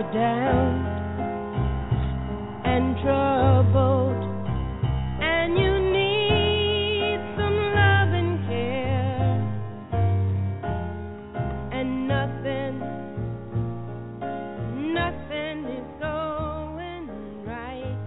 down and troubled, and you need some love and care, and nothing is going right.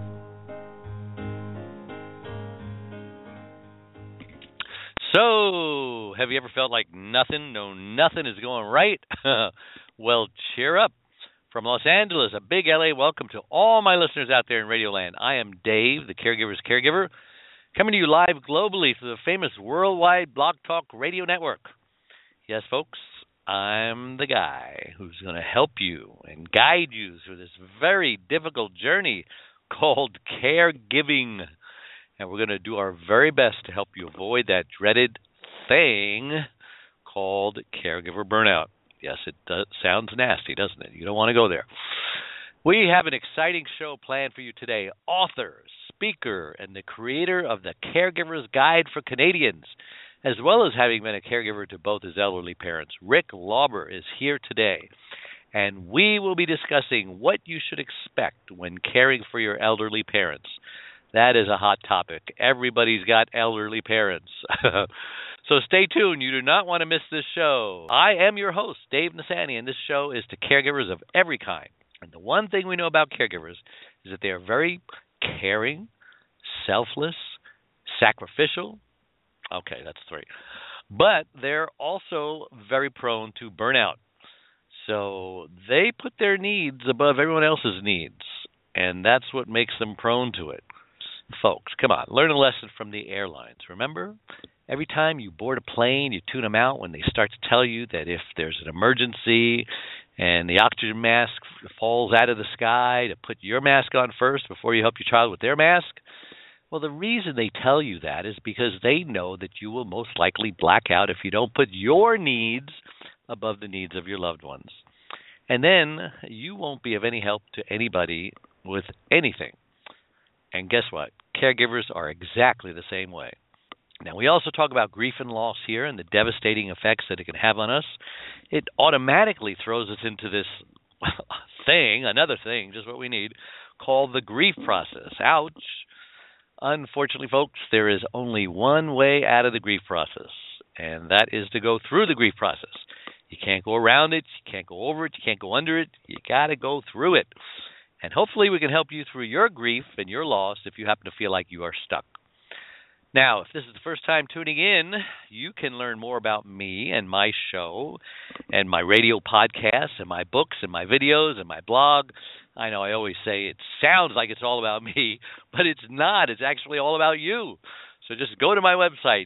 So, have you ever felt like nothing is going right? Well, cheer up. From Los Angeles, a big LA welcome to all my listeners out there in Radioland. I am Dave, the Caregiver's Caregiver, coming to you live globally through the famous worldwide Blog Talk Radio Network. Yes, folks, I'm the guy who's going to help you and guide you through this very difficult journey called caregiving. And we're going to do our very best to help you avoid that dreaded thing called caregiver burnout. Yes, it sounds nasty, doesn't it? You don't want to go there. We have an exciting show planned for you today. Author, speaker, and the creator of the Caregiver's Guide for Canadians, as well as having been a caregiver to both his elderly parents, Rick Lauber is here today. And we will be discussing what you should expect when caring for your elderly parents. That is a hot topic. Everybody's got elderly parents. So stay tuned. You do not want to miss this show. I am your host, Dave Nasani, and this show is to caregivers of every kind. And the one thing we know about caregivers is that they are very caring, selfless, sacrificial. Okay, that's three. But they're also very prone to burnout. So they put their needs above everyone else's needs, and that's what makes them prone to it. Folks, come on, learn a lesson from the airlines. Remember, every time you board a plane, you tune them out when they start to tell you that if there's an emergency and the oxygen mask falls out of the sky, to put your mask on first before you help your child with their mask. Well, the reason they tell you that is because they know that you will most likely black out if you don't put your needs above the needs of your loved ones. And then you won't be of any help to anybody with anything. And guess what? Caregivers are exactly the same way. Now, we also talk about grief and loss here and the devastating effects that it can have on us. It automatically throws us into this another thing, just what we need, called the grief process. Ouch. Unfortunately, folks, there is only one way out of the grief process, and that is to go through the grief process. You can't go around it, you can't go over it, you can't go under it, you got to go through it. And hopefully we can help you through your grief and your loss if you happen to feel like you are stuck. Now, if this is the first time tuning in, you can learn more about me and my show and my radio podcasts and my books and my videos and my blog. I know I always say it sounds like it's all about me, but it's not. It's actually all about you. So just go to my website,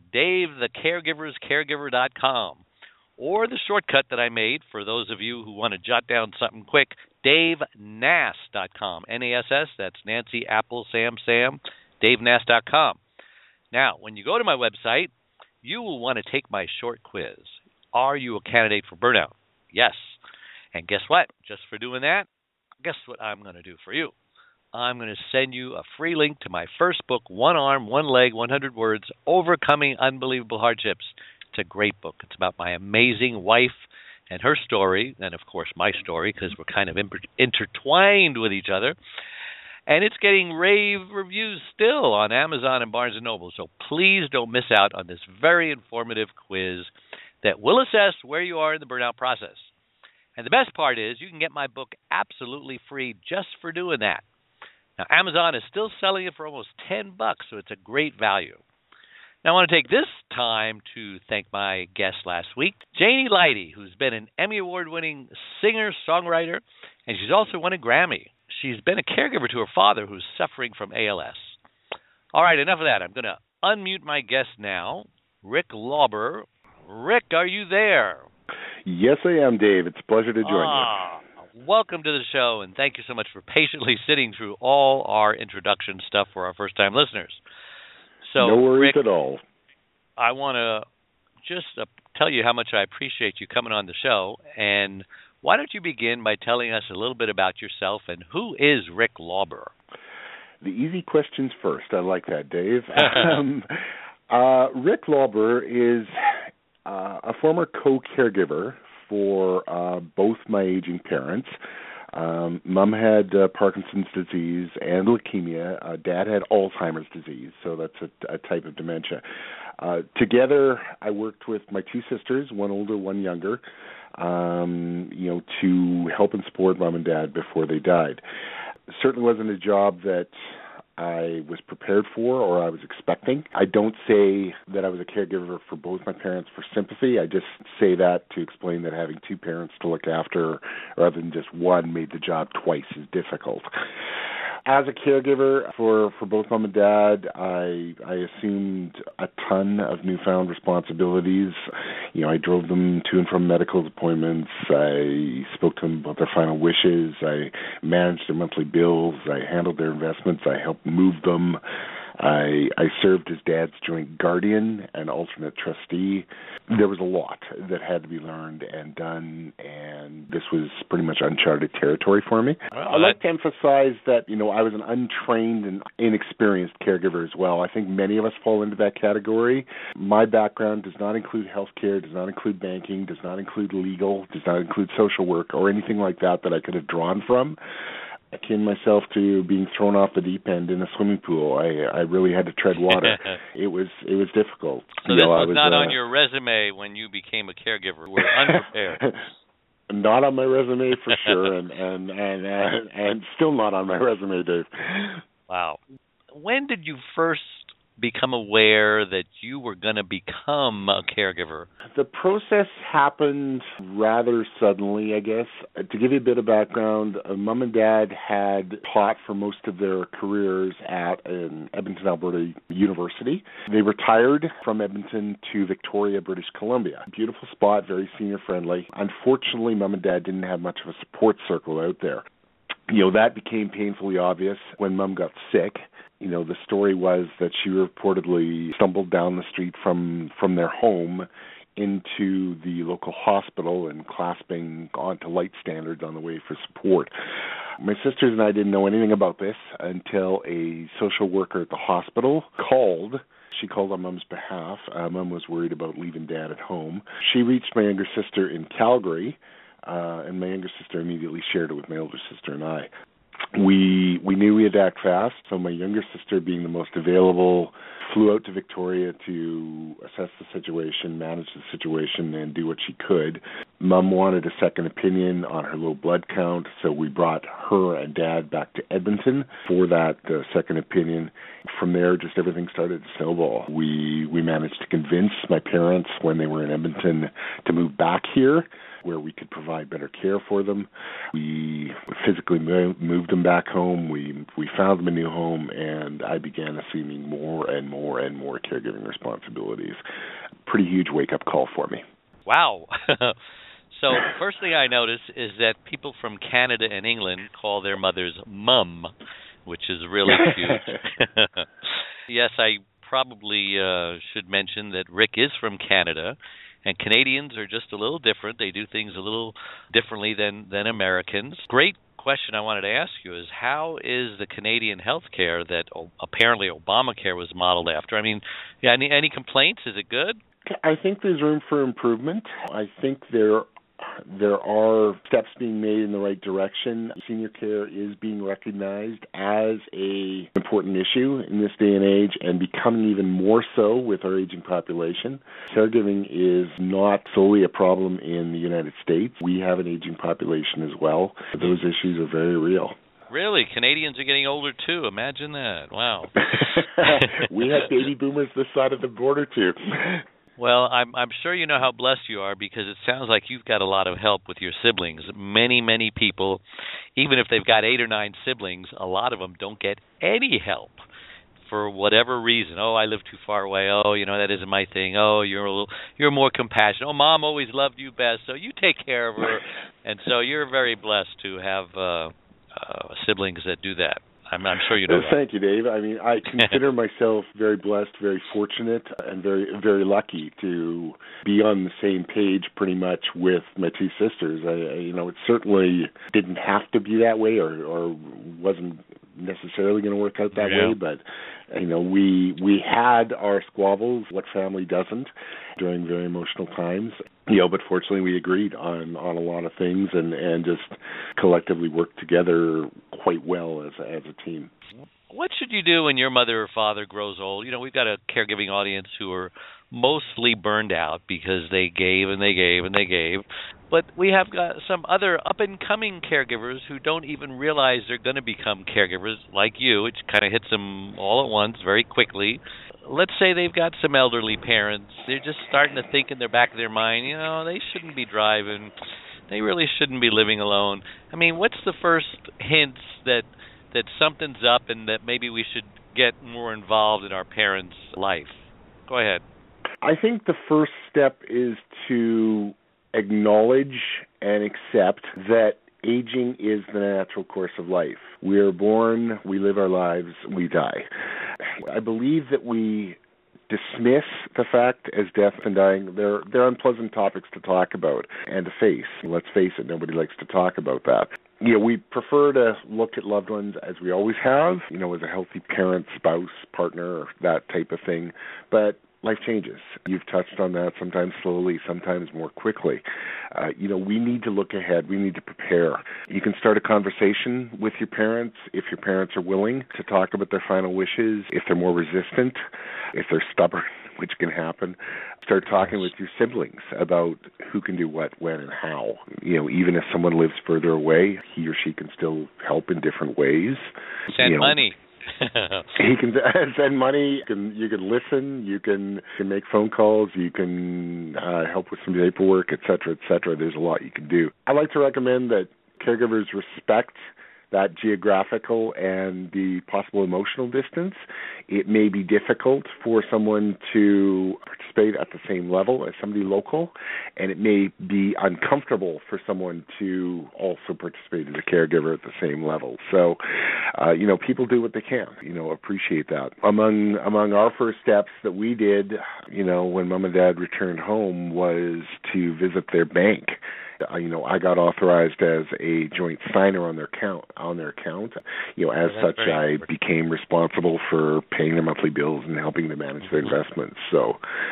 DaveTheCaregiversCaregiver.com, or the shortcut that I made for those of you who want to jot down something quick, DaveNass.com, N-A-S-S, that's Nancy, Apple, Sam, DaveNass.com. Now, when you go to my website, you will want to take my short quiz. Are you a candidate for burnout? Yes. And guess what? Just for doing that, guess what I'm going to do for you? I'm going to send you a free link to my first book, One Arm, One Leg, 100 Words, Overcoming Unbelievable Hardships. It's a great book. It's about my amazing wife and her story, and of course my story, because we're kind of intertwined with each other. And it's getting rave reviews still on Amazon and Barnes & Noble. So please don't miss out on this very informative quiz that will assess where you are in the burnout process. And the best part is you can get my book absolutely free just for doing that. Now, Amazon is still selling it for almost $10, so it's a great value. Now, I want to take this time to thank my guest last week, Janie Leidy, who's been an Emmy Award-winning singer-songwriter, and she's also won a Grammy. She's been a caregiver to her father, who's suffering from ALS. All right, enough of that. I'm going to unmute my guest now, Rick Lauber. Rick, are you there? Yes, I am, Dave. It's a pleasure to join you. Welcome to the show, and thank you so much for patiently sitting through all our introduction stuff for our first-time listeners. So, no worries Rick, at all. I want to just tell you how much I appreciate you coming on the show, and why don't you begin by telling us a little bit about yourself and who is Rick Lauber? The easy questions first. I like that, Dave. Rick Lauber is a former co-caregiver for both my aging parents. Mom had Parkinson's disease and leukemia. Dad had Alzheimer's disease, so that's a type of dementia. Together, I worked with my two sisters, one older, one younger, to help and support Mom and Dad before they died. Certainly wasn't a job that I was prepared for or I was expecting. I don't say that I was a caregiver for both my parents for sympathy. I just say that to explain that having two parents to look after rather than just one made the job twice as difficult. As a caregiver for both Mom and Dad, I assumed a ton of newfound responsibilities. I drove them to and from medical appointments. I spoke to them about their final wishes. I managed their monthly bills. I handled their investments. I helped move them. I served as Dad's joint guardian and alternate trustee. There was a lot that had to be learned and done, and this was pretty much uncharted territory for me. I'd like to emphasize that, I was an untrained and inexperienced caregiver as well. I think many of us fall into that category. My background does not include healthcare, does not include banking, does not include legal, does not include social work or anything like that I could have drawn from. Akin myself to being thrown off the deep end in a swimming pool. I really had to tread water. It was difficult. So this was not on your resume when you became a caregiver. You were unprepared. Not on my resume for sure, and still not on my resume, Dave. Wow. When did you first become aware that you were going to become a caregiver? The process happened rather suddenly, I guess. To give you a bit of background, Mom and Dad had taught for most of their careers at an Edmonton, Alberta university. They retired from Edmonton to Victoria, British Columbia. Beautiful spot, very senior friendly. Unfortunately, Mom and Dad didn't have much of a support circle out there. That became painfully obvious when Mom got sick. The story was that she reportedly stumbled down the street from their home into the local hospital and clasping onto light standards on the way for support. My sisters and I didn't know anything about this until a social worker at the hospital called. She called on Mom's behalf. Mom was worried about leaving Dad at home. She reached my younger sister in Calgary, and my younger sister immediately shared it with my older sister and I. We knew we had to act fast, so my younger sister, being the most available, flew out to Victoria to assess the situation, manage the situation, and do what she could. Mom wanted a second opinion on her low blood count, so we brought her and Dad back to Edmonton for that second opinion. From there, just everything started to snowball. We managed to convince my parents when they were in Edmonton to move back here, where we could provide better care for them. We physically moved them back home. We found them a new home, and I began assuming more and more and more caregiving responsibilities. Pretty huge wake-up call for me. Wow. So first thing I noticed is that people from Canada and England call their mothers Mum, which is really cute. Yes, I probably should mention that Rick is from Canada. And Canadians are just a little different. They do things a little differently than Americans. Great question I wanted to ask you is, how is the Canadian health care that apparently Obamacare was modeled after? I mean, any complaints? Is it good? I think there's room for improvement. I think there are steps being made in the right direction. Senior care is being recognized as an important issue in this day and age, and becoming even more so with our aging population. Caregiving is not solely a problem in the United States. We have an aging population as well. Those issues are very real. Really? Canadians are getting older too. Imagine that. Wow. We have baby boomers this side of the border too. Well, I'm sure you know how blessed you are, because it sounds like you've got a lot of help with your siblings. Many people, even if they've got 8 or 9 siblings, a lot of them don't get any help for whatever reason. Oh, I live too far away. Oh, that isn't my thing. Oh, you're more compassionate. Oh, Mom always loved you best, so you take care of her. And so you're very blessed to have siblings that do that. I'm sure you know that. Thank you, Dave. I mean, I consider myself very blessed, very fortunate, and very, very lucky to be on the same page pretty much with my two sisters. It certainly didn't have to be that way, or wasn't necessarily going to work out that Yeah. way, but we had our squabbles. What family doesn't during very emotional times? But fortunately we agreed on a lot of things and just collectively worked together quite well as a team. What should you do when your mother or father grows old? We've got a caregiving audience who are mostly burned out because they gave and they gave and they gave. But we have got some other up-and-coming caregivers who don't even realize they're going to become caregivers, like you. It kind of hits them all at once very quickly. Let's say they've got some elderly parents. They're just starting to think in the back of their mind, they shouldn't be driving. They really shouldn't be living alone. I mean, what's the first hints that something's up and that maybe we should get more involved in our parents' life? Go ahead. I think the first step is to acknowledge and accept that aging is the natural course of life. We are born, we live our lives, we die. I believe that we dismiss the fact as death and dying. They're unpleasant topics to talk about and to face. Let's face it, nobody likes to talk about that. We prefer to look at loved ones as we always have, as a healthy parent, spouse, partner, that type of thing. But life changes. You've touched on that, sometimes slowly, sometimes more quickly. We need to look ahead. We need to prepare. You can start a conversation with your parents if your parents are willing to talk about their final wishes, if they're more resistant, if they're stubborn, which can happen. Start talking with your siblings about who can do what, when, and how. Even if someone lives further away, he or she can still help in different ways. Send money. He can send money. You can listen. You can make phone calls. You can help with some paperwork, et cetera, et cetera. There's a lot you can do. I like to recommend that caregivers respect that geographical and the possible emotional distance. It may be difficult for someone to participate at the same level as somebody local, and it may be uncomfortable for someone to also participate as a caregiver at the same level. So, people do what they can, appreciate that. Among our first steps that we did, when Mom and Dad returned home was to visit their bank. I got authorized as a joint signer on their account. As such, I became responsible for paying their monthly bills and helping them manage their investments. So,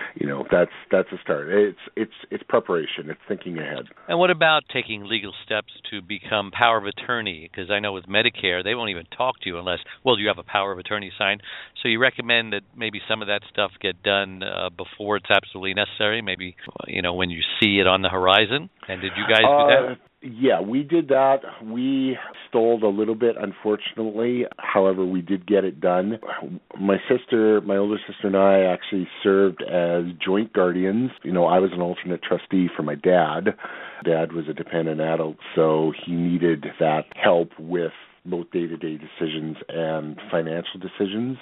that's a start. It's preparation. It's thinking ahead. And what about taking legal steps to become power of attorney? Because I know with Medicare, they won't even talk to you unless, you have a power of attorney signed. So you recommend that maybe some of that stuff get done before it's absolutely necessary, maybe, when you see it on the horizon? And did you guys do that? Yeah, we did that. We stalled a little bit, unfortunately. However, we did get it done. My older sister and I actually served as joint guardians. I was an alternate trustee for my dad. Dad was a dependent adult, so he needed that help with both day-to-day decisions and financial decisions.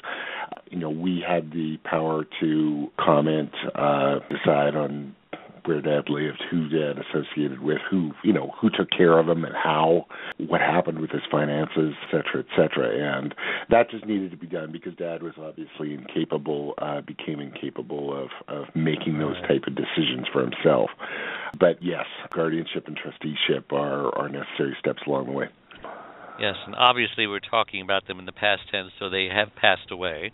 We had the power to comment, decide on where Dad lived, who Dad associated with, who took care of him and how, what happened with his finances, et cetera. And that just needed to be done because Dad was obviously became incapable of making those type of decisions for himself. But yes, guardianship and trusteeship are necessary steps along the way. Yes, and obviously we're talking about them in the past tense, so they have passed away.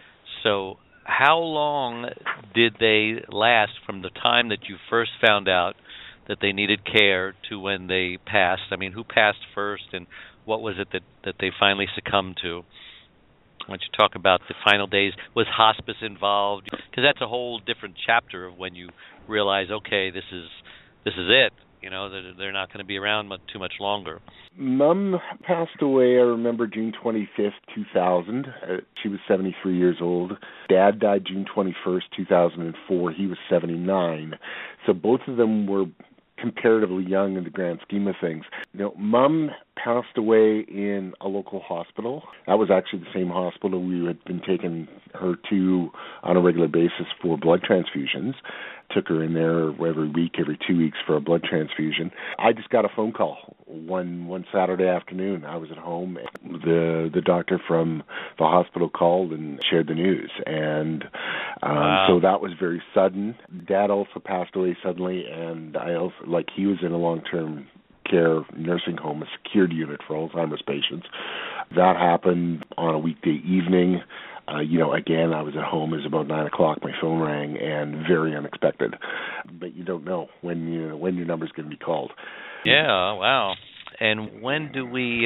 So how long did they last from the time that you first found out that they needed care to when they passed? I mean, who passed first, and what was it that they finally succumbed to? Why don't you talk about the final days? Was hospice involved? Because that's a whole different chapter of when you realize, okay, this is it. They're not going to be around too much longer. Mom passed away, I remember, June 25th, 2000. She was 73 years old. Dad died June 21st, 2004. He was 79. So both of them were comparatively young in the grand scheme of things. Mom passed away in a local hospital. That was actually the same hospital we had been taking her to on a regular basis for blood transfusions. Took her in there every week, every 2 weeks for a blood transfusion. I just got a phone call one Saturday afternoon. I was at home. The doctor from the hospital called and shared the news. And so that was very sudden. Dad also passed away suddenly, and he was in a long-term care nursing home, a secured unit for Alzheimer's patients. That happened on a weekday evening. Again, I was at home. It was about 9 o'clock. My phone rang, and very unexpected. But you don't know when your number's going to be called. Yeah, wow. And when do we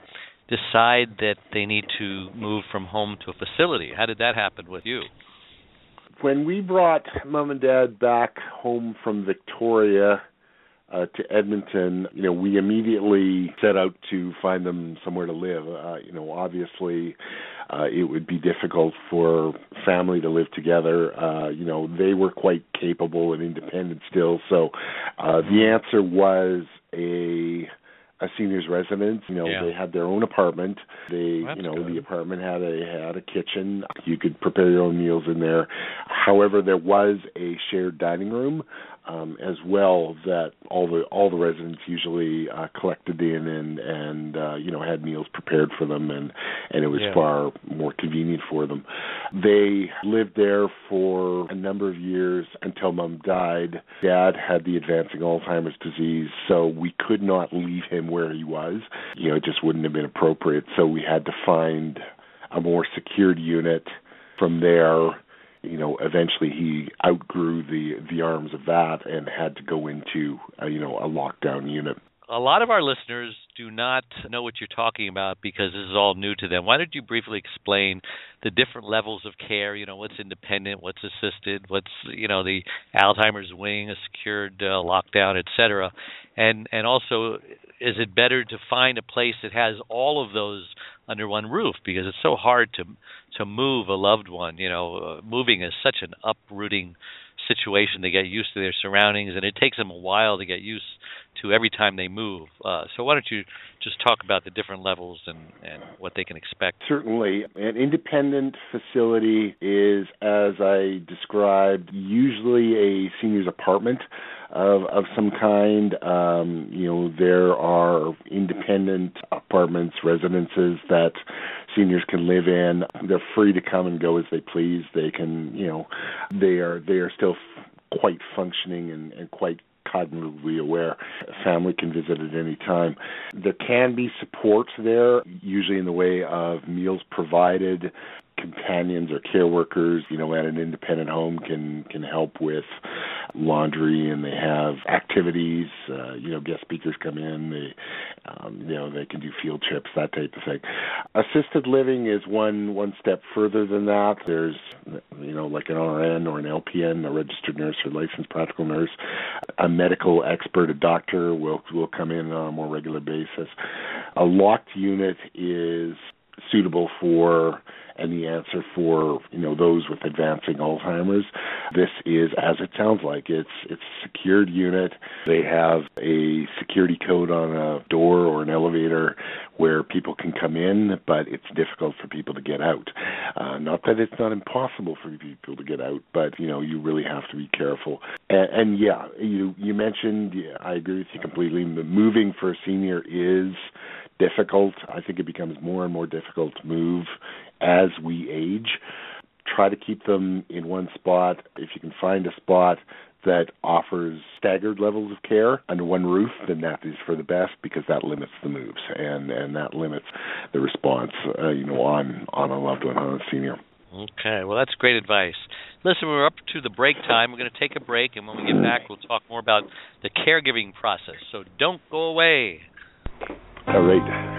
decide that they need to move from home to a facility? How did that happen with you? When we brought Mom and Dad back home from Victoria to Edmonton, we immediately set out to find them somewhere to live. Obviously, it would be difficult for family to live together. They were quite capable and independent still. So the answer was a senior's residence. They had their own apartment. The apartment had a kitchen. You could prepare your own meals in there. However, there was a shared dining room as well that all the residents usually collected in and had meals prepared for them, and it was far more convenient for them. They lived there for a number of years until Mom died. Dad had the advancing Alzheimer's disease, so we could not leave him where he was. It just wouldn't have been appropriate, so we had to find a more secured unit. From there, eventually he outgrew the arms of that and had to go into a lockdown unit. A lot of our listeners do not know what you're talking about because this is all new to them. Why don't you briefly explain the different levels of care, what's independent, what's assisted, what's, the Alzheimer's wing, a secured lockdown, et cetera. And also, is it better to find a place that has all of those under one roof? Because it's so hard to move a loved one. Moving is such an uprooting situation. They get used to their surroundings, and it takes them a while to get used to every time they move. So why don't you just talk about the different levels and what they can expect? Certainly. An independent facility is, as I described, usually a senior's apartment of some kind. There are independent apartments, residences that seniors can live in. They're free to come and go as they please. They can, they are still quite functioning and quite cognitively aware. Family can visit at any time. There can be support there, usually in the way of meals provided. Companions or care workers, at an independent home can help with laundry, and they have activities. Guest speakers come in. They can do field trips, that type of thing. Assisted living is one step further than that. There's, like an RN or an LPN, a registered nurse or licensed practical nurse. A medical expert, a doctor will come in on a more regular basis. A locked unit is suitable for, and the answer for, those with advancing Alzheimer's. This is, as it sounds like, it's a secured unit. They have a security code on a door or an elevator where people can come in, but it's difficult for people to get out. Not that it's not impossible for people to get out, but, you really have to be careful. And you mentioned, I agree with you completely, moving for a senior is difficult. I think it becomes more and more difficult to move as we age. Try to keep them in one spot. If you can find a spot that offers staggered levels of care under one roof, then that is for the best, because that limits the moves and that limits the response on a loved one, on a senior. Okay, well, that's great advice. Listen, we're up to the break time. We're going to take a break, and when we get back, we'll talk more about the caregiving process. So don't go away. All right.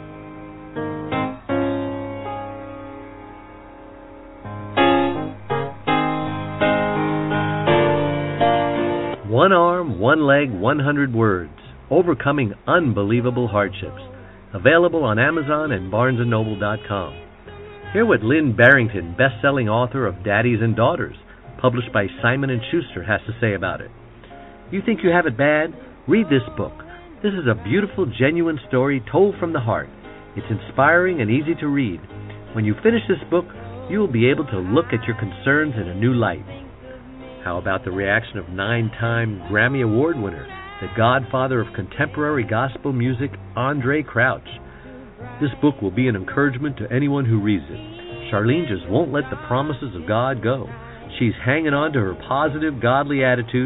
One arm, one leg, 100 words. Overcoming unbelievable hardships. Available on Amazon and BarnesandNoble.com. Hear what Lynn Barrington, best-selling author of Daddies and Daughters, published by Simon & Schuster, has to say about it. You think you have it bad? Read this book. This is a beautiful, genuine story told from the heart. It's inspiring and easy to read. When you finish this book, you will be able to look at your concerns in a new light. How about the reaction of 9-time Grammy Award winner, the godfather of contemporary gospel music, Andre Crouch? This book will be an encouragement to anyone who reads it. Charlene just won't let the promises of God go. She's hanging on to her positive, godly attitude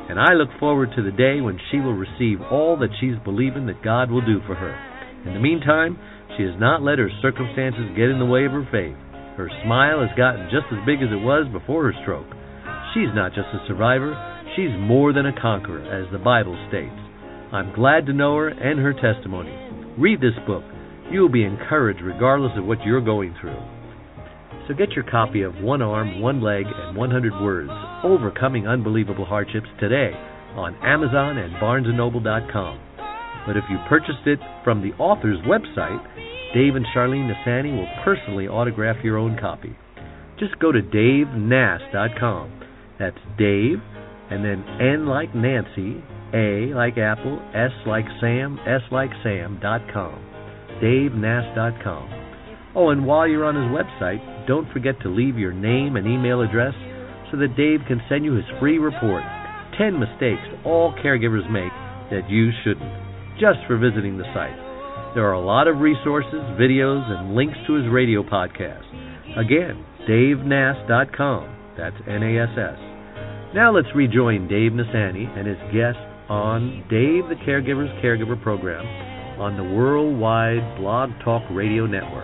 and I look forward to the day when she will receive all that she's believing that God will do for her. In the meantime, she has not let her circumstances get in the way of her faith. Her smile has gotten just as big as it was before her stroke. She's not just a survivor, she's more than a conqueror, as the Bible states. I'm glad to know her and her testimony. Read this book. You will be encouraged regardless of what you're going through. So get your copy of One Arm, One Leg, and 100 Words, Overcoming Unbelievable Hardships today on Amazon and BarnesandNoble.com. But if you purchased it from the author's website, Dave and Charlene Nasani will personally autograph your own copy. Just go to DaveNass.com. That's Dave, and then N like Nancy, A like Apple, S like Sam, S like Sam.com. DaveNass.com. Oh, and while you're on his website, don't forget to leave your name and email address so that Dave can send you his free report, 10 mistakes all caregivers make that you shouldn't, just for visiting the site. There are a lot of resources, videos, and links to his radio podcast. Again, DaveNass.com. That's Nass. Now let's rejoin Dave Nasani and his guest on Dave the Caregiver's Caregiver program on the Worldwide Blog Talk Radio Network.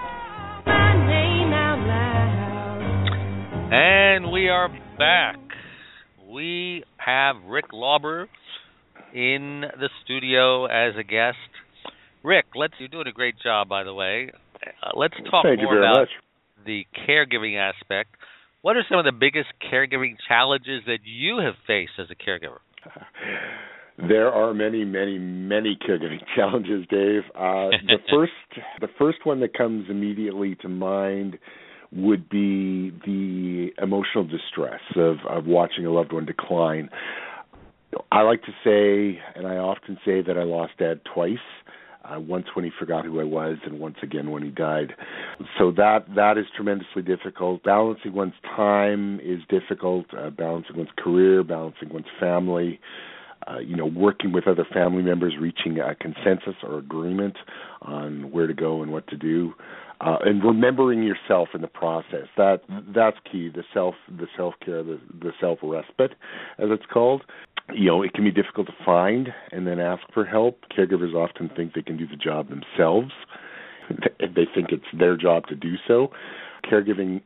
And we are back. We have Rick Lauber in the studio as a guest. Rick, you're doing a great job, by the way. Let's talk more about the caregiving aspect. What are some of the biggest caregiving challenges that you have faced as a caregiver? There are many, many, many caregiving challenges, Dave. The first one that comes immediately to mind would be the emotional distress of watching a loved one decline. I like to say, and I often say, that I lost Dad twice. Once when he forgot who I was, and once again when he died. So that is tremendously difficult. Balancing one's time is difficult. Balancing one's career, balancing one's family. Working with other family members, reaching a consensus or agreement on where to go and what to do, and remembering yourself in the process. That's key. The self-care, the self-respite, as it's called. It can be difficult to find and then ask for help. Caregivers often think they can do the job themselves. They think it's their job to do so. Caregiving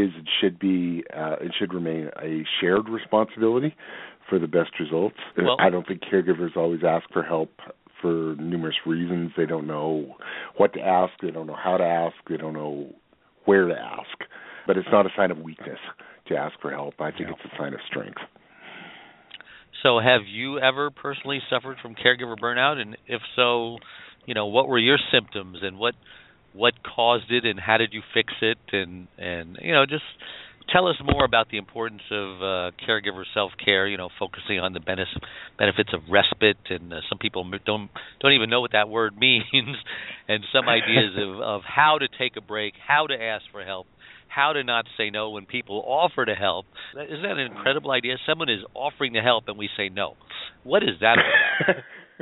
should remain a shared responsibility for the best results. Well, I don't think caregivers always ask for help for numerous reasons. They don't know what to ask. They don't know how to ask. They don't know where to ask. But it's not a sign of weakness to ask for help. I think it's a sign of strength. So have you ever personally suffered from caregiver burnout? And if so, what were your symptoms and what caused it and how did you fix it? And just tell us more about the importance of caregiver self-care, focusing on the benefits of respite. And some people don't even know what that word means, and some ideas of how to take a break, how to ask for help, how to not say no when people offer to help. Isn't that an incredible idea? Someone is offering to help and we say no. What is that about?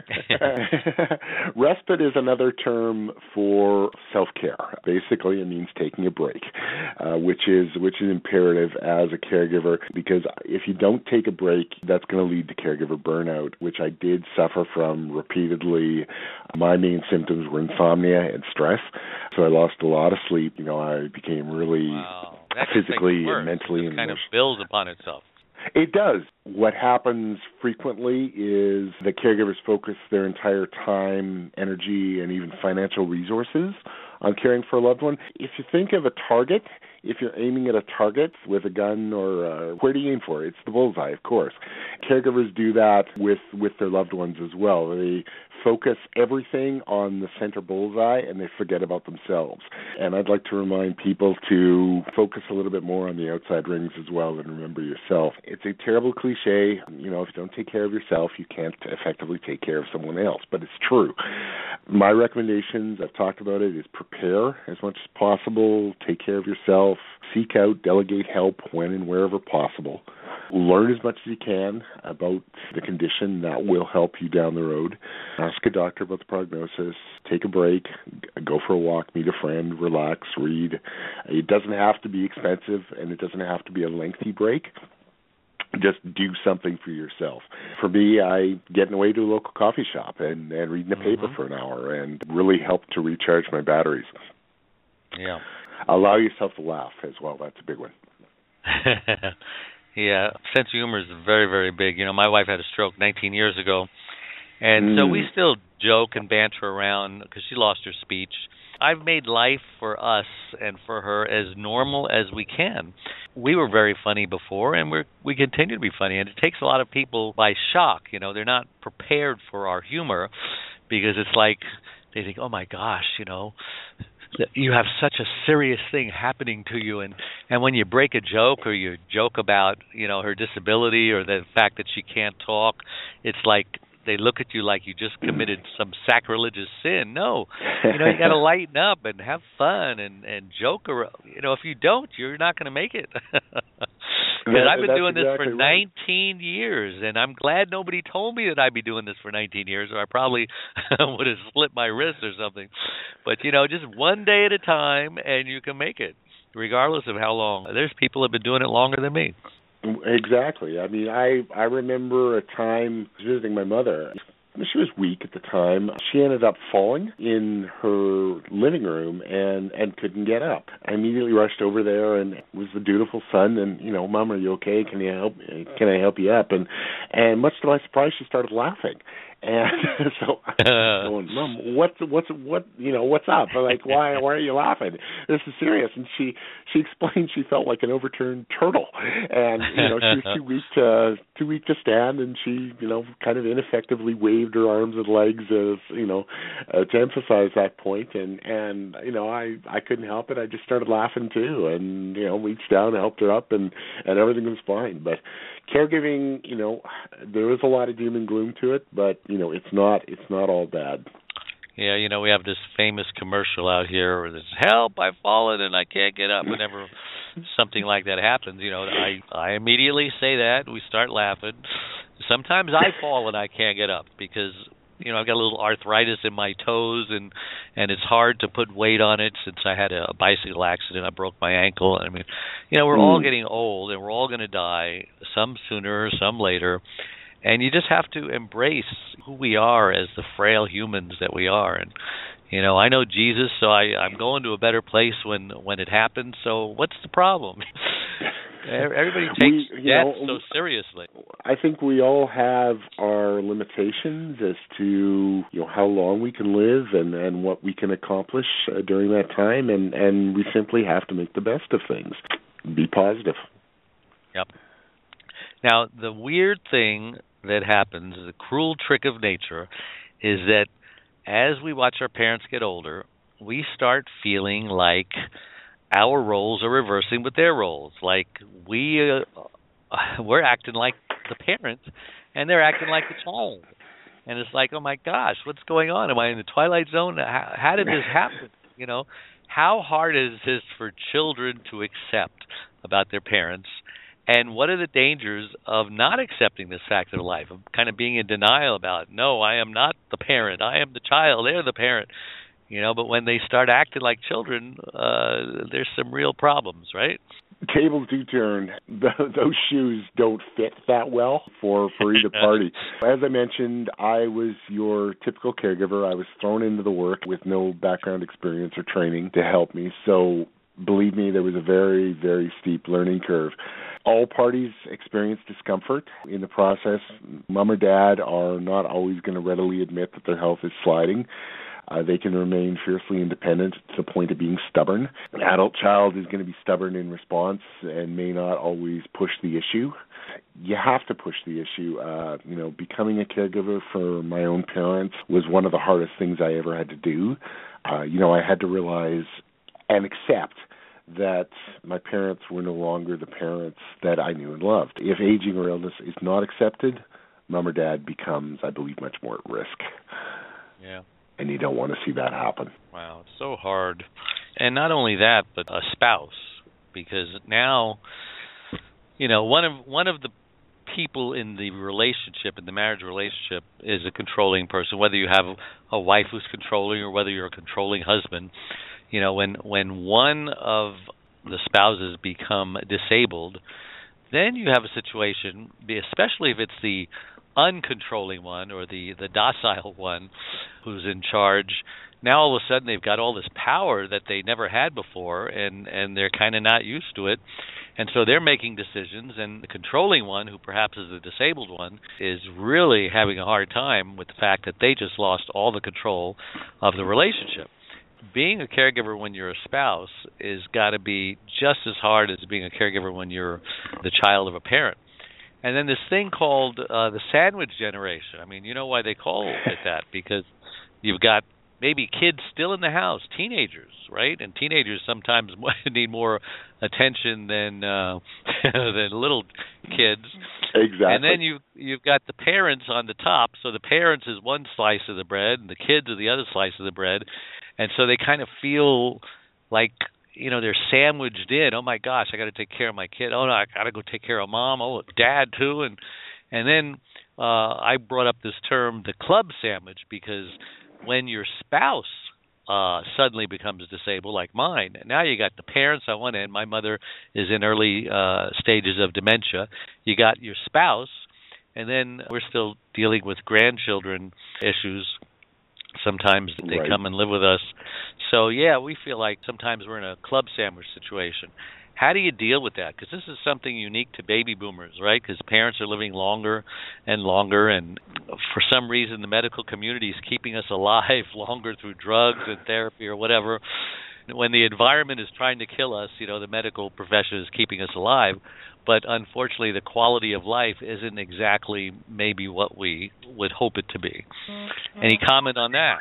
Respite is another term for self-care. Basically, it means taking a break, which is imperative as a caregiver, because if you don't take a break, that's going to lead to caregiver burnout, which I did suffer from repeatedly. My main symptoms were insomnia and stress, so I lost a lot of sleep. I became really physically and mentally and kind of builds upon itself. It does. What happens frequently is the caregivers focus their entire time, energy, and even financial resources on caring for a loved one. If you think of a target, if you're aiming at a target with a gun, or where do you aim for? It's the bullseye, of course. Caregivers do that with their loved ones as well. They focus everything on the center bullseye and they forget about themselves. And I'd like to remind people to focus a little bit more on the outside rings as well and remember yourself. It's a terrible cliche. If you don't take care of yourself, you can't effectively take care of someone else. But it's true. My recommendations, I've talked about it, is prepare as much as possible, take care of yourself, seek out, delegate help when and wherever possible. Learn as much as you can about the condition. That will help you down the road. Ask a doctor about the prognosis. Take a break. Go for a walk. Meet a friend. Relax. Read. It doesn't have to be expensive, and it doesn't have to be a lengthy break. just do something for yourself. For me, I getting away to a local coffee shop and reading the paper for an hour and really helped to recharge my batteries. Yeah. Allow yourself to laugh as well. That's a big one. Yeah, sense of humor is very, very big. My wife had a stroke 19 years ago, and so we still joke and banter around because she lost her speech. I've made life for us and for her as normal as we can. We were very funny before, and we continue to be funny, and it takes a lot of people by shock. They're not prepared for our humor because it's like they think, oh, my gosh, you have such a serious thing happening to you, and when you break a joke or you joke about her disability or the fact that she can't talk, it's like they look at you like you just committed some sacrilegious sin. No, you got to lighten up and have fun and joke around. If you don't, you're not going to make it. Because I've been doing this for 19 years, and I'm glad nobody told me that I'd be doing this for 19 years, or I probably would have slit my wrist or something. But, just one day at a time, and you can make it, regardless of how long. There's people who have been doing it longer than me. Exactly. I mean, I remember a time visiting my mother. She was weak at the time. She ended up falling in her living room and couldn't get up. I immediately rushed over there and was the dutiful son and, Mom, are you okay? Can I help you up? And much to my surprise, she started laughing. And so I'm going, Mom, what's up? I'm like, why are you laughing? This is serious. And she explained she felt like an overturned turtle, and she was too weak to stand, and she kind of ineffectively waved her arms and legs as to emphasize that point. And I couldn't help it. I just started laughing too, and reached down and helped her up, and everything was fine. But caregiving, there is a lot of doom and gloom to it, but it's not all bad. Yeah, we have this famous commercial out here where there's help, I've fallen and I can't get up. Whenever something like that happens, I immediately say that. We start laughing. Sometimes I fall and I can't get up because I've got a little arthritis in my toes, and it's hard to put weight on it since I had a bicycle accident. I broke my ankle. I mean, we're all getting old, and we're all going to die, some sooner, some later. And you just have to embrace who we are as the frail humans that we are. And, I know Jesus, so I'm going to a better place when it happens. So what's the problem? Everybody takes death so seriously. I think we all have our limitations as to how long we can live and what we can accomplish during that time, and we simply have to make the best of things. Be positive. Yep. Now, the weird thing that happens, the cruel trick of nature, is that as we watch our parents get older, we start feeling like our roles are reversing with their roles. Like we're acting like the parent, and they're acting like the child. And it's like, oh my gosh, what's going on? Am I in the Twilight Zone? How did this happen? How hard is this for children to accept about their parents? And what are the dangers of not accepting this fact of life, of kind of being in denial about, no, I am not the parent, I am the child, they're the parent. But when they start acting like children, there's some real problems, right? Tables do turn. Those shoes don't fit that well for either party. As I mentioned, I was your typical caregiver. I was thrown into the work with no background experience or training to help me. So believe me, there was a very, very steep learning curve. All parties experience discomfort in the process. Mom or dad are not always going to readily admit that their health is sliding. They can remain fiercely independent to the point of being stubborn. An adult child is going to be stubborn in response and may not always push the issue. You have to push the issue. Becoming a caregiver for my own parents was one of the hardest things I ever had to do. I had to realize and accept that my parents were no longer the parents that I knew and loved. If aging or illness is not accepted, mom or dad becomes, I believe, much more at risk. Yeah. And you don't want to see that happen. Wow, it's so hard. And not only that, but a spouse, because now, one of the people in the relationship, in the marriage relationship, is a controlling person. Whether you have a wife who's controlling or whether you're a controlling husband, when one of the spouses become disabled, Then you have a situation, especially if it's the uncontrolling one or the docile one who's in charge. Now all of a sudden they've got all this power that they never had before, and they're kind of not used to it. And so they're making decisions, and the controlling one, who perhaps is the disabled one, is really having a hard time with the fact that they just lost all the control of the relationship. Being a caregiver when you're a spouse is got to be just as hard as being a caregiver when you're the child of a parent. And then this thing called the sandwich generation. I mean, you know why they call it that? Because you've got maybe kids still in the house, teenagers, right? And teenagers sometimes need more attention than than little kids. Exactly. And then you've got the parents on the top. So the parents is one slice of the bread, and the kids are the other slice of the bread. And so they kind of feel like, you know, they're sandwiched in. Oh my gosh, I got to take care of my kid. Oh no, I got to go take care of mom. Oh, dad too. And then I brought up this term, the club sandwich, because when your spouse suddenly becomes disabled, like mine, now you got the parents on one end. My mother is in early stages of dementia. You got your spouse, and then we're still dealing with grandchildren issues. Sometimes they come and live with us. So, yeah, we feel like sometimes we're in a club sandwich situation. How do you deal with that? Because this is something unique to baby boomers, right? Because parents are living longer and longer, and for some reason the medical community is keeping us alive longer through drugs and therapy or whatever. When the environment is trying to kill us, you know, the medical profession is keeping us alive. But unfortunately, the quality of life isn't exactly maybe what we would hope it to be. Any comment on that?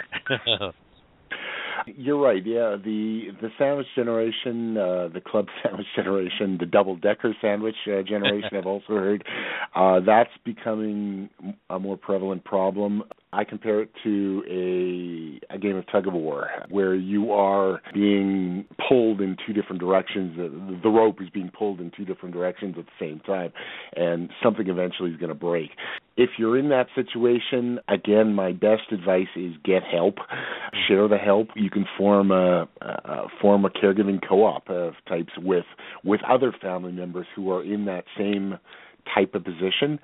You're right. Yeah, the sandwich generation, the club sandwich generation, the double-decker sandwich generation, I've also heard, that's becoming a more prevalent problem. I compare it to a game of tug-of-war where you are being pulled in two different directions. The rope is being pulled in two different directions at the same time, and something eventually is going to break. If you're in that situation, again, my best advice is get help. Share the help. You can form a caregiving co-op of types with other family members who are in that same type of position,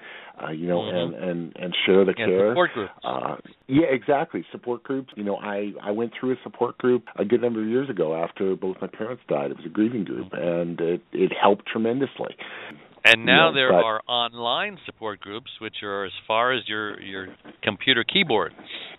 and share the care. Support groups. Yeah, exactly. Support groups. You know, I went through a support group a good number of years ago after both my parents died. It was a grieving group, and it helped tremendously. And now there are online support groups, which are as far as your computer keyboard.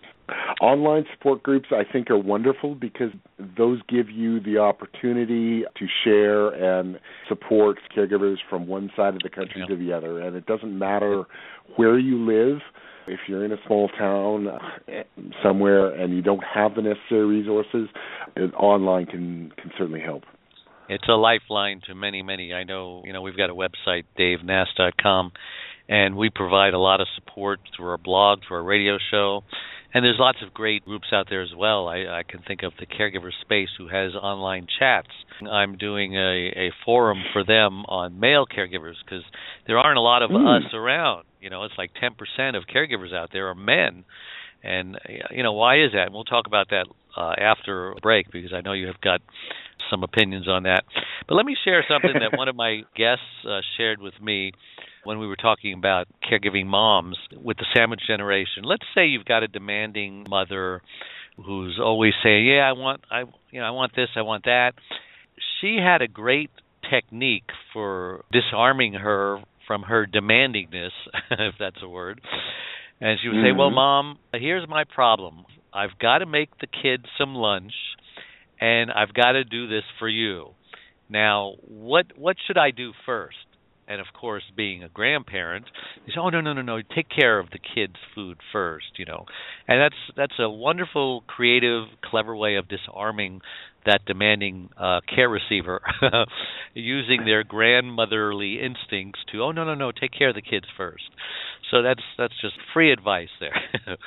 Online support groups, I think, are wonderful because those give you the opportunity to share and support caregivers from one side of the country to the other. And it doesn't matter where you live. If you're in a small town somewhere and you don't have the necessary resources, online can certainly help. It's a lifeline to many, many. I know, we've got a website, DaveNass.com, and we provide a lot of support through our blog, through our radio show. And there's lots of great groups out there as well. I can think of the Caregiver Space, who has online chats. I'm doing a forum for them on male caregivers because there aren't a lot of us around. It's like 10% of caregivers out there are men. And, why is that? And we'll talk about that after a break because I know you have got some opinions on that. But let me share something that one of my guests shared with me when we were talking about caregiving moms with the sandwich generation. Let's say you've got a demanding mother who's always saying, "Yeah, I want this, I want that." She had a great technique for disarming her from her demandingness, if that's a word. And she would say, "Well, Mom, here's my problem. I've got to make the kids some lunch, and I've got to do this for you. Now, what should I do first?" And, of course, being a grandparent, they say, "Oh, no, take care of the kids' food first, And that's a wonderful, creative, clever way of disarming that demanding care receiver, using their grandmotherly instincts to, "Oh, no, take care of the kids first." So that's just free advice there.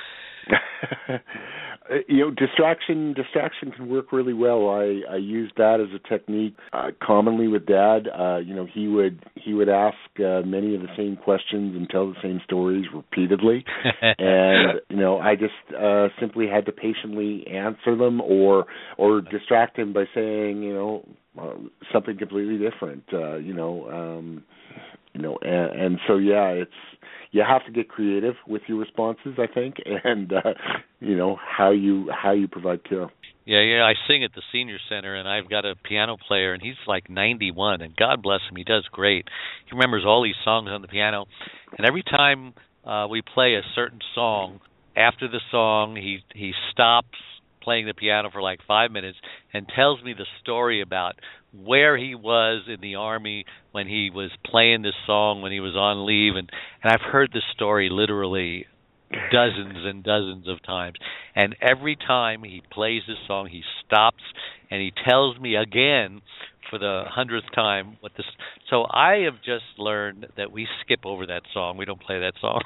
Distraction can work really well. I use that as a technique commonly with Dad. He would ask many of the same questions and tell the same stories repeatedly, and I just simply had to patiently answer them or distract him by saying something completely different. and so it's you have to get creative with your responses, I think, and how you provide care. Yeah, I sing at the senior center, and I've got a piano player, and he's like 91, and God bless him, he does great. He remembers all these songs on the piano, and every time we play a certain song, after the song, he stops playing the piano for like 5 minutes and tells me the story about where he was in the Army when he was playing this song when he was on leave, and I've heard this story literally dozens and dozens of times, and every time he plays this song, he stops and he tells me again for the 100th time what this. So I have just learned that we skip over that song. We don't play that song.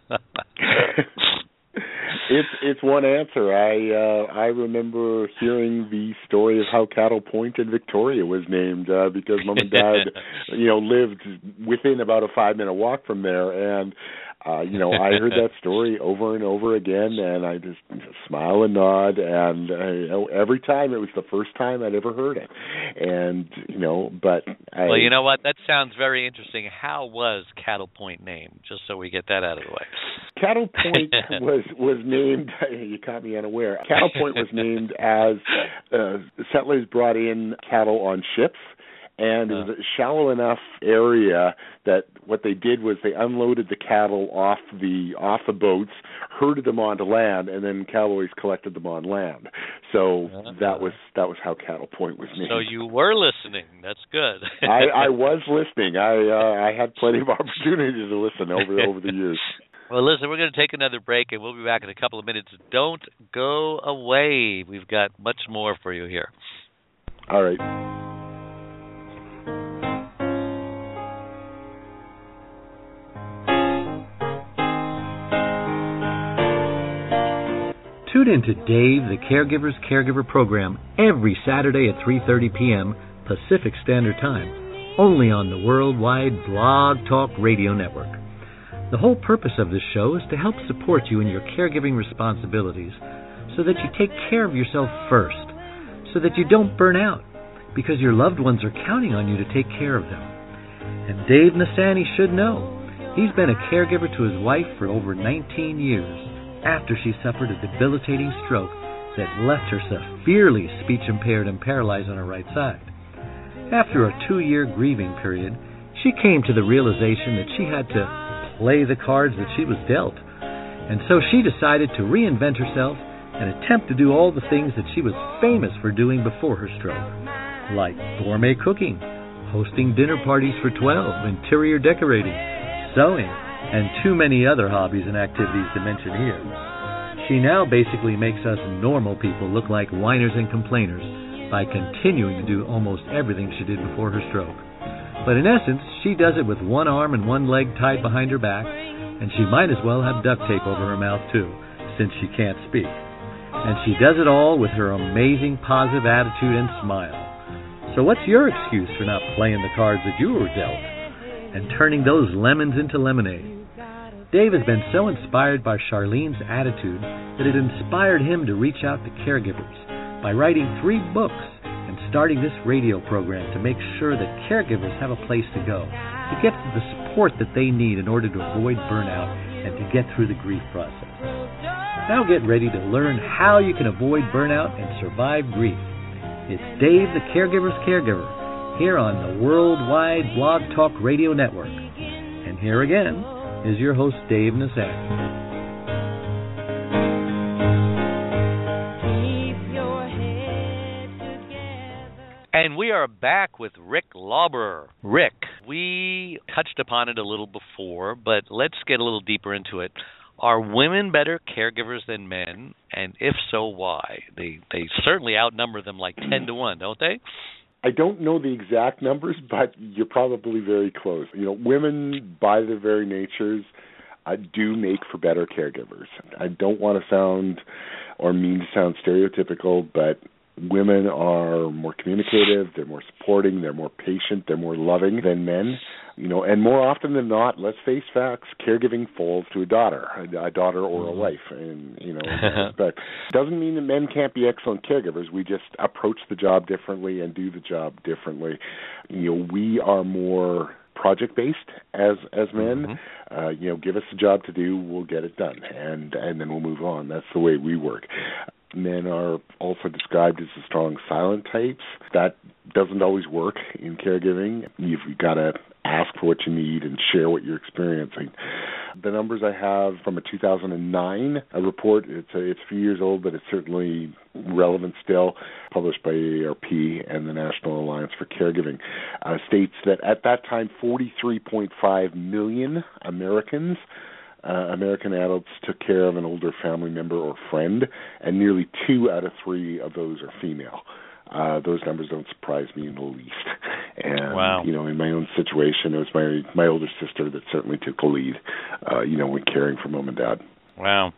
It's one answer. I remember hearing the story of how Cattle Point in Victoria was named because Mom and Dad, lived within about a 5-minute walk from there, and I heard that story over and over again, and I just smile and nod, and every time it was the first time I'd ever heard it, and but well, you know what? That sounds very interesting. How was Cattle Point named? Just so we get that out of the way. Cattle Point was named. You caught me unaware. Cattle Point was named as settlers brought in cattle on ships. And it was a shallow enough area that what they did was they unloaded the cattle off the boats, herded them onto land, and then cowboys collected them on land. So that was how Cattle Point was named. So you were listening. That's good. I was listening. I had plenty of opportunities to listen over the years. Well, listen, we're going to take another break, and we'll be back in a couple of minutes. Don't go away. We've got much more for you here. All right. Tune in to Dave, the Caregiver's Caregiver program every Saturday at 3:30 p.m. Pacific Standard Time, only on the worldwide Blog Talk Radio Network. The whole purpose of this show is to help support you in your caregiving responsibilities so that you take care of yourself first, so that you don't burn out, because your loved ones are counting on you to take care of them. And Dave Nassaney should know. He's been a caregiver to his wife for over 19 years after she suffered a debilitating stroke that left her severely speech-impaired and paralyzed on her right side. After a 2-year grieving period, she came to the realization that she had to play the cards that she was dealt, and so she decided to reinvent herself and attempt to do all the things that she was famous for doing before her stroke, like gourmet cooking, hosting dinner parties for 12, interior decorating, sewing, and too many other hobbies and activities to mention here. She now basically makes us normal people look like whiners and complainers by continuing to do almost everything she did before her stroke. But in essence, she does it with one arm and one leg tied behind her back, and she might as well have duct tape over her mouth too, since she can't speak. And she does it all with her amazing positive attitude and smile. So what's your excuse for not playing the cards that you were dealt and turning those lemons into lemonade? Dave has been so inspired by Charlene's attitude that it inspired him to reach out to caregivers by writing 3 books and starting this radio program to make sure that caregivers have a place to go, to get the support that they need in order to avoid burnout and to get through the grief process. Now get ready to learn how you can avoid burnout and survive grief. It's Dave, the Caregiver's Caregiver, here on the Worldwide Blog Talk Radio Network. And here again is your host, Dave Nassaney. And we are back with Rick Lauber. Rick, we touched upon it a little before, but let's get a little deeper into it. Are women better caregivers than men? And if so, why? They certainly outnumber them like 10 to 1, don't they? I don't know the exact numbers, but you're probably very close. Women, by their very natures, do make for better caregivers. I don't want to sound or mean to sound stereotypical, but women are more communicative, they're more supporting, they're more patient, they're more loving than men. And more often than not, let's face facts, caregiving falls to a daughter or a wife. And, but doesn't mean that men can't be excellent caregivers. We just approach the job differently and do the job differently. We are more project-based as men. Give us a job to do, we'll get it done, and then we'll move on. That's the way we work. Men are also described as the strong, silent types. That doesn't always work in caregiving. You've got to ask for what you need and share what you're experiencing. The numbers I have from a 2009 report, it's a few years old, but it's certainly relevant still, published by AARP and the National Alliance for Caregiving, states that at that time 43.5 million American adults took care of an older family member or friend, and nearly 2 out of 3 of those are female. Those numbers don't surprise me in the least. And, wow. In my own situation, it was my older sister that certainly took the lead, when caring for mom and dad. Wow.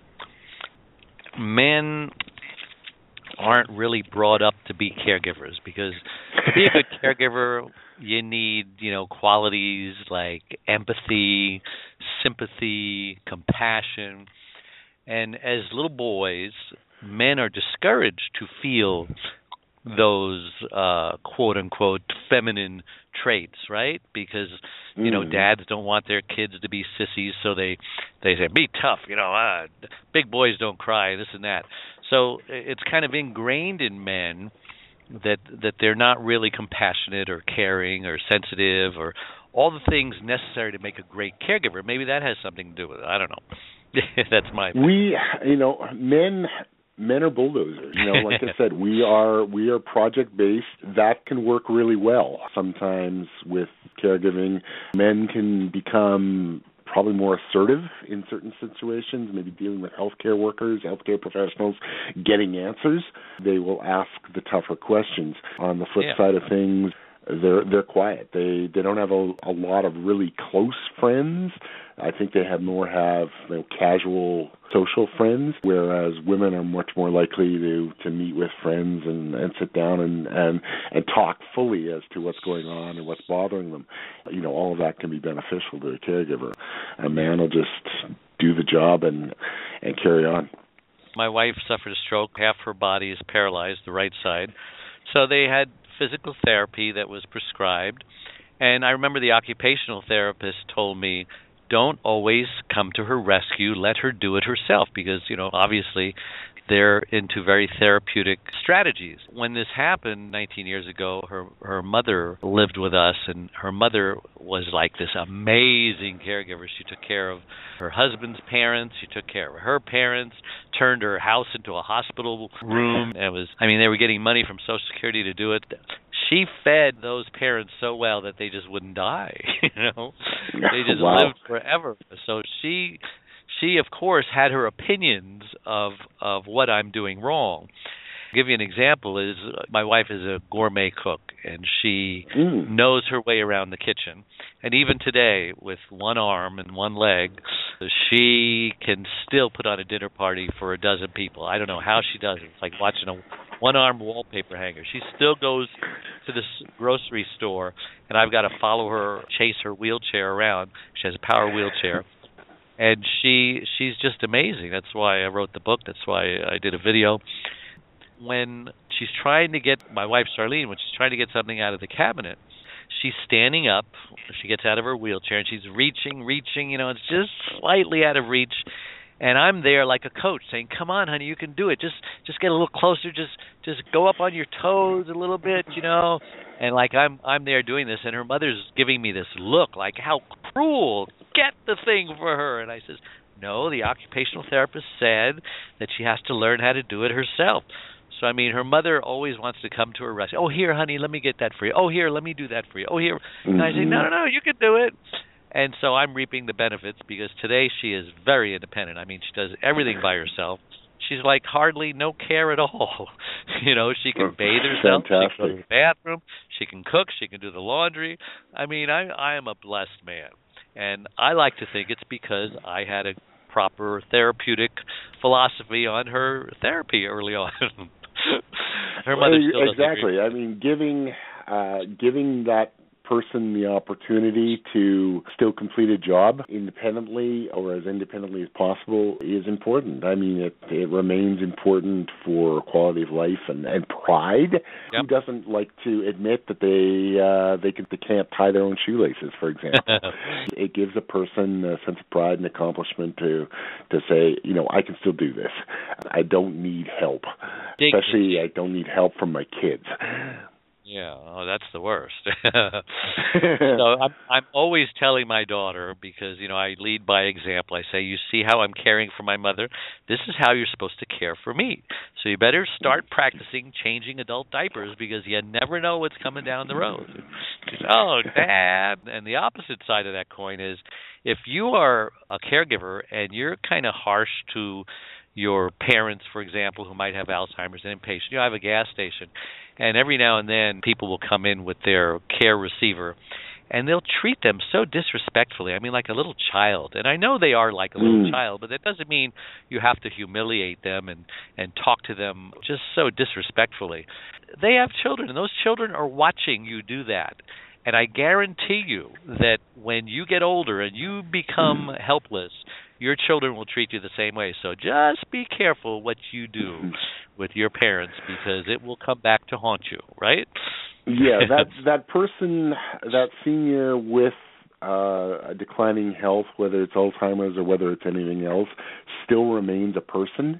Men aren't really brought up to be caregivers, because to be a good caregiver, you need, qualities like empathy, sympathy, compassion. And as little boys, men are discouraged to feel those quote-unquote feminine traits, right? Because, dads don't want their kids to be sissies, so they say, be tough, big boys don't cry, this and that. So it's kind of ingrained in men that they're not really compassionate or caring or sensitive or all the things necessary to make a great caregiver. Maybe that has something to do with it. I don't know. That's my opinion. Men are bulldozers. Like I said, we are project based. That can work really well. Sometimes with caregiving, men can become probably more assertive in certain situations, maybe dealing with healthcare workers, healthcare professionals, getting answers. They will ask the tougher questions. On the flip side of things, they're quiet. They don't have a lot of really close friends. I think they have casual social friends, whereas women are much more likely to meet with friends and sit down and talk fully as to what's going on and what's bothering them. All of that can be beneficial to a caregiver. A man will just do the job and carry on. My wife suffered a stroke. Half her body is paralyzed, the right side. So they had physical therapy that was prescribed. And I remember the occupational therapist told me, don't always come to her rescue. Let her do it herself, because, obviously they're into very therapeutic strategies. When this happened 19 years ago, her mother lived with us, and her mother was like this amazing caregiver. She took care of her husband's parents. She took care of her parents, turned her house into a hospital room. They were getting money from Social Security to do it. She fed those parents so well that they just wouldn't die, They just lived forever. So she of course had her opinions of what I'm doing wrong. I'll give you an example is my wife is a gourmet cook, and she knows her way around the kitchen. And even today, with one arm and one leg, she can still put on a dinner party for a dozen people. I don't know how she does it. It's like watching a one-arm wallpaper hanger. She still goes to the grocery store, and I've got to follow her, chase her wheelchair around. She has a power wheelchair. And she's just amazing. That's why I wrote the book. That's why I did a video. When she's trying to get, my wife Charlene, when she's trying to get something out of the cabinet, she's standing up. She gets out of her wheelchair, and she's reaching, it's just slightly out of reach. And I'm there like a coach saying, come on, honey, you can do it. Just get a little closer. Just go up on your toes a little bit, And like I'm there doing this, and her mother's giving me this look like, how cruel. Get the thing for her. And I says, no, the occupational therapist said that she has to learn how to do it herself. So, her mother always wants to come to her rescue. Oh, here, honey, let me get that for you. Oh, here, let me do that for you. Oh, here. And I say, no, you can do it. And so I'm reaping the benefits, because today she is very independent. She does everything by herself. She's like hardly no care at all. She can bathe herself. Fantastic. She can go to the bathroom. She can cook. She can do the laundry. I am a blessed man. And I like to think it's because I had a proper therapeutic philosophy on her therapy early on. Her mother still doesn't exactly. agree. Giving that person the opportunity to still complete a job independently or as independently as possible is important. I mean, it remains important for quality of life and pride. Yep. Who doesn't like to admit that they can't tie their own shoelaces, for example? It gives a person a sense of pride and accomplishment to say, I can still do this. I don't need help. Especially, I don't need help from my kids. Yeah, that's the worst. So I'm always telling my daughter, because I lead by example. I say, you see how I'm caring for my mother? This is how you're supposed to care for me. So you better start practicing changing adult diapers, because you never know what's coming down the road. She says, oh, Dad. And the opposite side of that coin is, if you are a caregiver and you're kind of harsh to your parents, for example, who might have Alzheimer's and impatient. I have a gas station, and every now and then people will come in with their care receiver, and they'll treat them so disrespectfully. I mean, like a little child. And I know they are like a little child, but that doesn't mean you have to humiliate them and talk to them just so disrespectfully. They have children, and those children are watching you do that. And I guarantee you that when you get older and you become helpless, your children will treat you the same way. So just be careful what you do with your parents, because it will come back to haunt you, right? Yeah, that person, that senior with a declining health, whether it's Alzheimer's or whether it's anything else, still remains a person,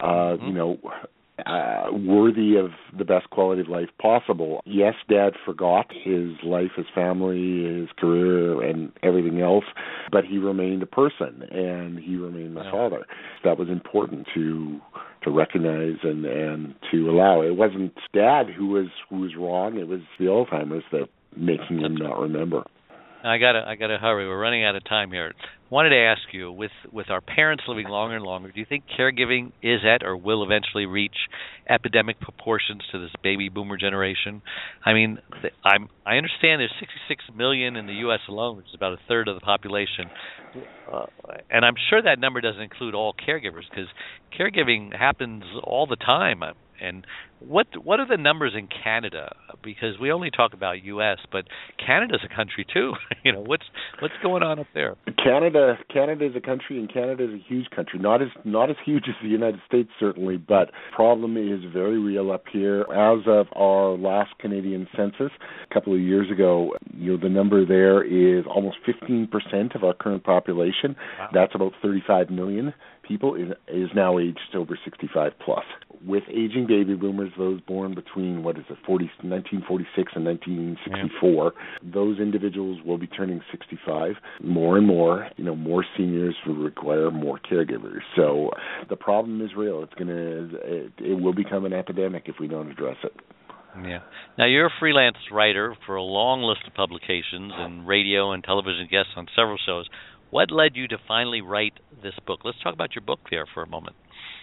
worthy of the best quality of life possible. Yes, Dad forgot his life, his family, his career, and everything else, but he remained a person, and he remained my father. That was important to recognize and to allow. It wasn't Dad who was wrong. It was the Alzheimer's that making him not remember. I gotta hurry. We're running out of time here. Wanted to ask you, with our parents living longer and longer, do you think caregiving is at or will eventually reach epidemic proportions to this baby boomer generation? I mean, I understand there's 66 million in the U.S. alone, which is about a third of the population, and I'm sure that number doesn't include all caregivers, because caregiving happens all the time. And what are the numbers in Canada? Because we only talk about U.S., but Canada's a country too. What's going on up there? Canada is a country, and Canada is a huge country. Not as huge as the United States, certainly, but problem is very real up here. As of our last Canadian census a couple of years ago, the number there is almost 15% of our current population. Wow. That's about 35 million people is now aged over 65 plus. With aging baby boomers, those born between 1946 and 1964, those individuals will be turning 65. More and more, more seniors will require more caregivers. So the problem is real. It will become an epidemic if we don't address it. Yeah. Now, you're a freelance writer for a long list of publications and radio and television guests on several shows. What led you to finally write this book? Let's talk about your book there for a moment.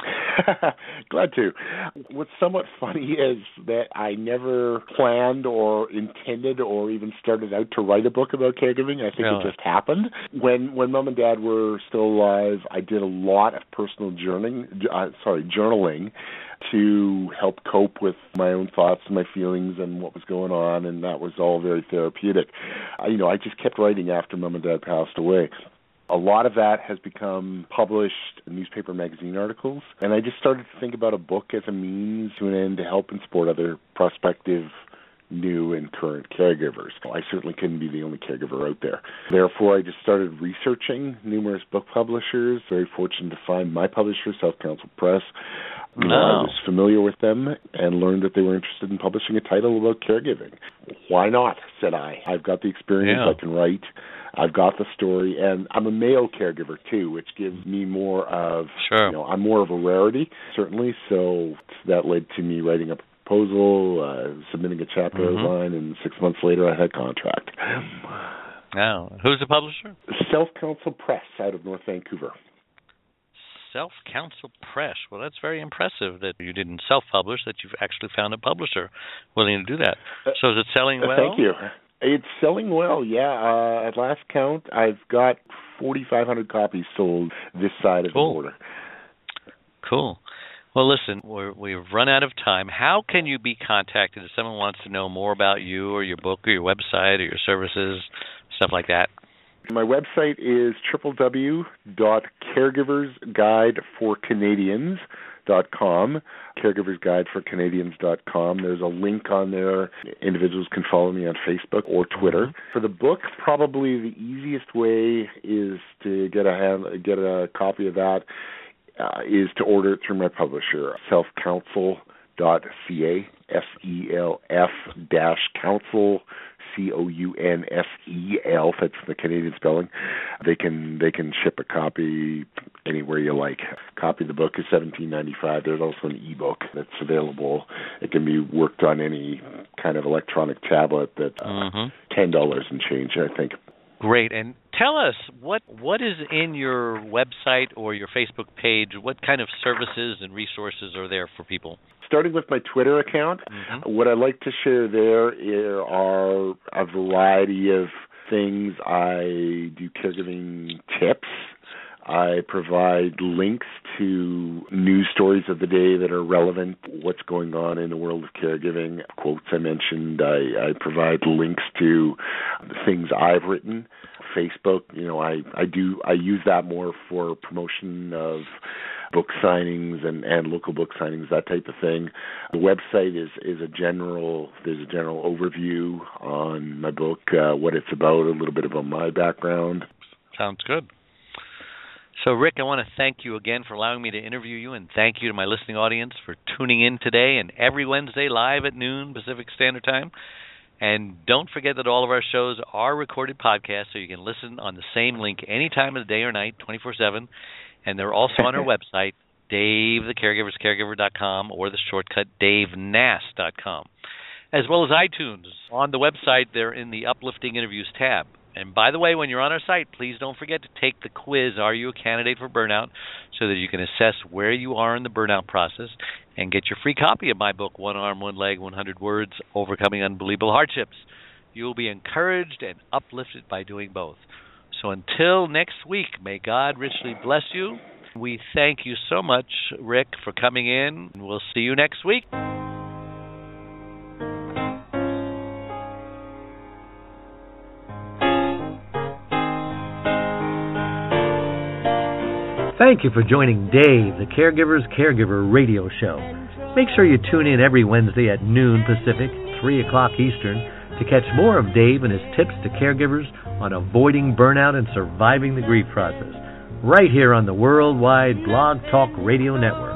Glad to. What's somewhat funny is that I never planned or intended or even started out to write a book about caregiving. I think It just happened. When Mom and Dad were still alive, I did a lot of personal journaling to help cope with my own thoughts and my feelings and what was going on, and that was all very therapeutic. I just kept writing after Mom and Dad passed away. A lot of that has become published in newspaper magazine articles, and I just started to think about a book as a means to an end to help and support other prospective, new and current caregivers. I certainly couldn't be the only caregiver out there. Therefore, I just started researching numerous book publishers. Very fortunate to find my publisher, South Council Press. I was familiar with them and learned that they were interested in publishing a title about caregiving. Why not, said I. I've got the experience, I can write. I've got the story, and I'm a male caregiver too, which gives me more of, I'm more of a rarity, certainly, so that led to me writing a proposal, submitting a chapter outline, and 6 months later I had a contract. Now, who's the publisher? South Council Press out of North Vancouver. South Council Press. Well, that's very impressive that you didn't self-publish, that you've actually found a publisher willing to do that. So is it selling well? Thank you. It's selling well, yeah. At last count, I've got 4,500 copies sold this side of the border. Cool. Well, listen, we've run out of time. How can you be contacted if someone wants to know more about you or your book or your website or your services, stuff like that? My website is www.caregiversguideforcanadians.com, caregiversguideforcanadians.com. There's a link on there. Individuals can follow me on Facebook or Twitter. For the book, probably the easiest way is to get a copy of that is to order it through my publisher, selfcounsel.ca, self-counsel, COUNSEL, that's the Canadian spelling. They can ship a copy anywhere you like. A copy of the book is $17.95. There's also an ebook that's available. It can be worked on any kind of electronic tablet that's $10 and change, I think. Great. And tell us, what is in your website or your Facebook page? What kind of services and resources are there for people? Starting with my Twitter account, what I like to share there are a variety of things. I do caregiving tips. I provide links to news stories of the day that are relevant, what's going on in the world of caregiving, quotes I mentioned. I provide links to the things I've written. Facebook, I use that more for promotion of book signings and local book signings, that type of thing. The website is there's a general overview on my book, what it's about, a little bit about my background. Sounds good. So, Rick, I want to thank you again for allowing me to interview you, and thank you to my listening audience for tuning in today and every Wednesday live at noon Pacific Standard Time. And don't forget that all of our shows are recorded podcasts, so you can listen on the same link any time of the day or night, 24/7. And they're also on our website, DaveTheCaregiversCaregiver.com, or the shortcut, DaveNass.com, as well as iTunes. On the website, they're in the Uplifting Interviews tab. And by the way, when you're on our site, please don't forget to take the quiz, Are You a Candidate for Burnout?, so that you can assess where you are in the burnout process and get your free copy of my book, One Arm, One Leg, 100 Words, Overcoming Unbelievable Hardships. You will be encouraged and uplifted by doing both. So until next week, may God richly bless you. We thank you so much, Rick, for coming in. We'll see you next week. Thank you for joining Dave, the Caregiver's Caregiver radio show. Make sure you tune in every Wednesday at noon Pacific, 3 o'clock Eastern, to catch more of Dave and his tips to caregivers on avoiding burnout and surviving the grief process, right here on the Worldwide Blog Talk Radio Network.